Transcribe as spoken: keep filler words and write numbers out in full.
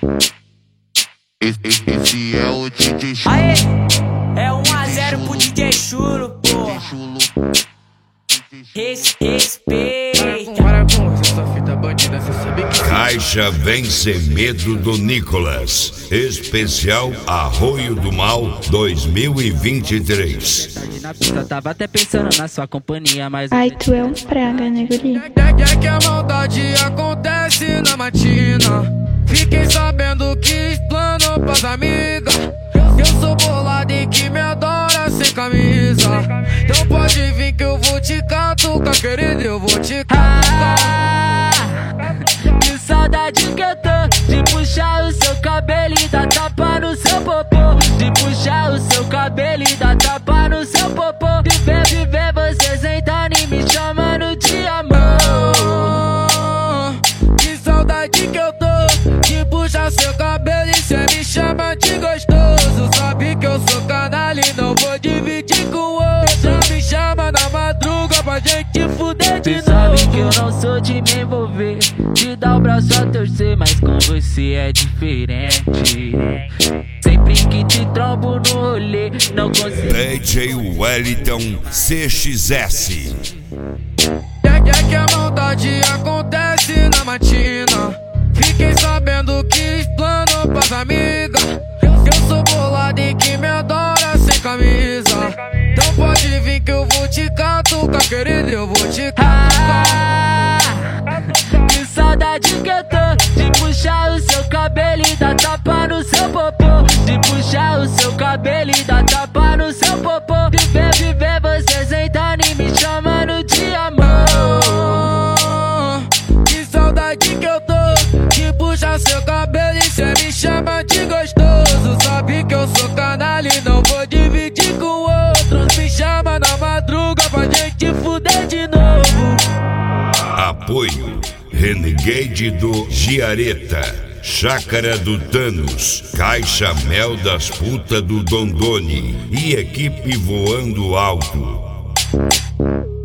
Esse, esse é o D J Chulo. Aê, é um a zero pro D J Chulo, porra. Res, respeita. Para com essa fita bandida, cê sabe que Caixa Vem Sem Medo do Nicolas. Especial Arroio do Mal dois mil e vinte e três. Na pista tava até pensando na sua companhia, mas Ai, tu é um praga, né, guri? é que a maldade acontece na matina. Fiquei sabendo que explanou pras amigas. Eu sou bolado e que me adora sem camisa. Então pode vir que eu vou te catucar, querido, eu vou te catucar. ah, que saudade que eu tô de puxar o seu cabelo e dar tapa no seu popô. De puxar o seu cabelo e dar tapa no seu popô. De ver, de ver você sentando e me chamando de amor. Que saudade que eu tô de puxar seu cabelo e cê me chama de gostoso. Sabe que eu sou canalha e não vou dividir com o outro. Já me chama na madruga pra gente fuder de Cê novo. sabe que eu não sou de me envolver, de dar o braço a torcer, mas com você é diferente. Sempre que te trombo no rolê, não consigo. D J Wellington C X S. É, é que a maldade acontece na matina. Fiquei sabendo que explanou pras amigas. Eu sou bolado e que me adora sem camisa. Então pode vir que eu vou te catucar, querido, eu vou te catucar. ah, que saudade que eu tô de puxar o seu cabelo e dar tapa no seu popô. De puxar o seu cabelo e dar tapa no seu popô. De ver, de ver você sentando e me chamando de amor. Que saudade que eu tô de puxar seu cabelo e cê me chama de gostoso. Sabe que eu sou canalha e não vou dividir com outros. Me chama na madruga pra gente fuder de novo. Apoio Renegade do Giareta, Chácara do Thanos, Caixa Mel das Putas do Dondoni e equipe Voando Alto.